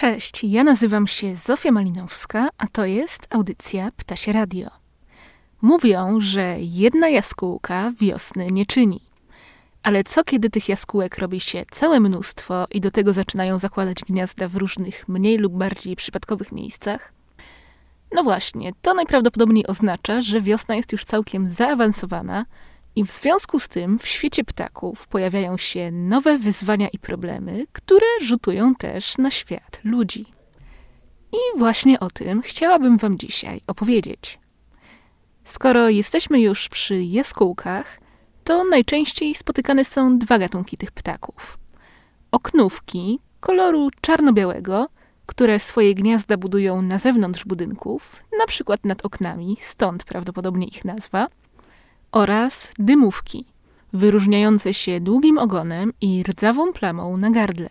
Cześć, ja nazywam się Zofia Malinowska, a to jest audycja Ptasie Radio. Mówią, że jedna jaskółka wiosny nie czyni. Ale co kiedy tych jaskółek robi się całe mnóstwo i do tego zaczynają zakładać gniazda w różnych mniej lub bardziej przypadkowych miejscach? No właśnie, to najprawdopodobniej oznacza, że wiosna jest już całkiem zaawansowana i w związku z tym w świecie ptaków pojawiają się nowe wyzwania i problemy, które rzutują też na świat ludzi. I właśnie o tym chciałabym wam dzisiaj opowiedzieć. Skoro jesteśmy już przy jaskółkach, to najczęściej spotykane są dwa gatunki tych ptaków. Oknówki koloru czarno-białego, które swoje gniazda budują na zewnątrz budynków, na przykład nad oknami, stąd prawdopodobnie ich nazwa, oraz dymówki, wyróżniające się długim ogonem i rdzawą plamą na gardle.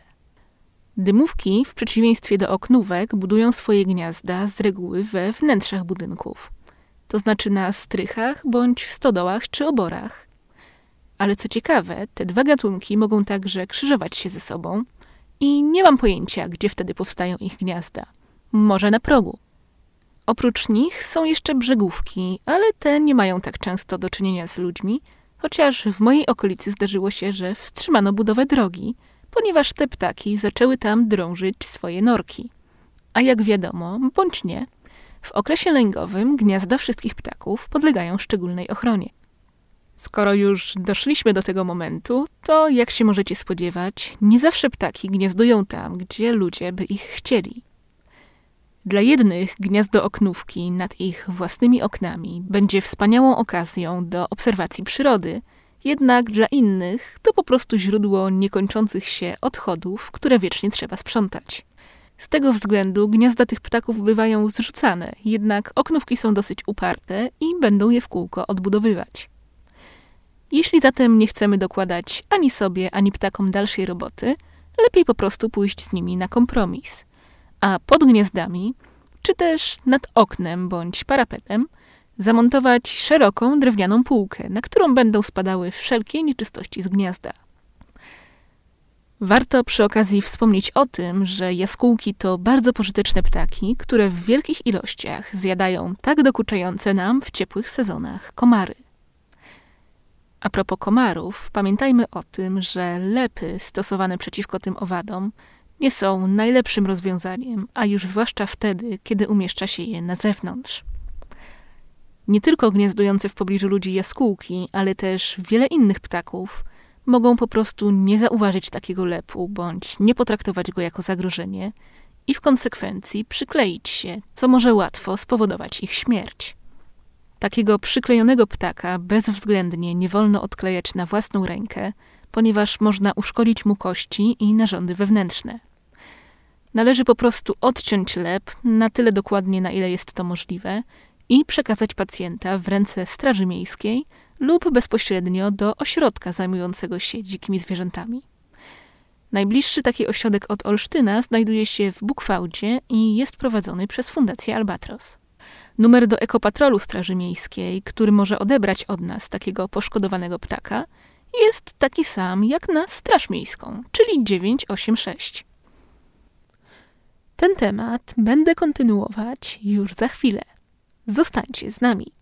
Dymówki, w przeciwieństwie do oknówek, budują swoje gniazda z reguły we wnętrzach budynków, to znaczy na strychach bądź w stodołach czy oborach. Ale co ciekawe, te dwa gatunki mogą także krzyżować się ze sobą i nie mam pojęcia, gdzie wtedy powstają ich gniazda. Może na progu. Oprócz nich są jeszcze brzegówki, ale te nie mają tak często do czynienia z ludźmi, chociaż w mojej okolicy zdarzyło się, że wstrzymano budowę drogi, ponieważ te ptaki zaczęły tam drążyć swoje norki. A jak wiadomo, bądź nie, w okresie lęgowym gniazda wszystkich ptaków podlegają szczególnej ochronie. Skoro już doszliśmy do tego momentu, to jak się możecie spodziewać, nie zawsze ptaki gniazdują tam, gdzie ludzie by ich chcieli. Dla jednych gniazdo oknówki nad ich własnymi oknami będzie wspaniałą okazją do obserwacji przyrody, jednak dla innych to po prostu źródło niekończących się odchodów, które wiecznie trzeba sprzątać. Z tego względu gniazda tych ptaków bywają zrzucane, jednak oknówki są dosyć uparte i będą je w kółko odbudowywać. Jeśli zatem nie chcemy dokładać ani sobie, ani ptakom dalszej roboty, lepiej po prostu pójść z nimi na kompromis. A pod gniazdami, czy też nad oknem bądź parapetem, zamontować szeroką drewnianą półkę, na którą będą spadały wszelkie nieczystości z gniazda. Warto przy okazji wspomnieć o tym, że jaskółki to bardzo pożyteczne ptaki, które w wielkich ilościach zjadają tak dokuczające nam w ciepłych sezonach komary. A propos komarów, pamiętajmy o tym, że lepy stosowane przeciwko tym owadom nie są najlepszym rozwiązaniem, a już zwłaszcza wtedy, kiedy umieszcza się je na zewnątrz. Nie tylko gniazdujące w pobliżu ludzi jaskółki, ale też wiele innych ptaków mogą po prostu nie zauważyć takiego lepu, bądź nie potraktować go jako zagrożenie i w konsekwencji przykleić się, co może łatwo spowodować ich śmierć. Takiego przyklejonego ptaka bezwzględnie nie wolno odklejać na własną rękę, ponieważ można uszkodzić mu kości i narządy wewnętrzne. Należy po prostu odciąć lep na tyle dokładnie, na ile jest to możliwe i przekazać pacjenta w ręce Straży Miejskiej lub bezpośrednio do ośrodka zajmującego się dzikimi zwierzętami. Najbliższy taki ośrodek od Olsztyna znajduje się w Bukwałdzie i jest prowadzony przez Fundację Albatros. Numer do Ekopatrolu Straży Miejskiej, który może odebrać od nas takiego poszkodowanego ptaka, jest taki sam jak na Straż Miejską, czyli 986. Ten temat będę kontynuować już za chwilę. Zostańcie z nami.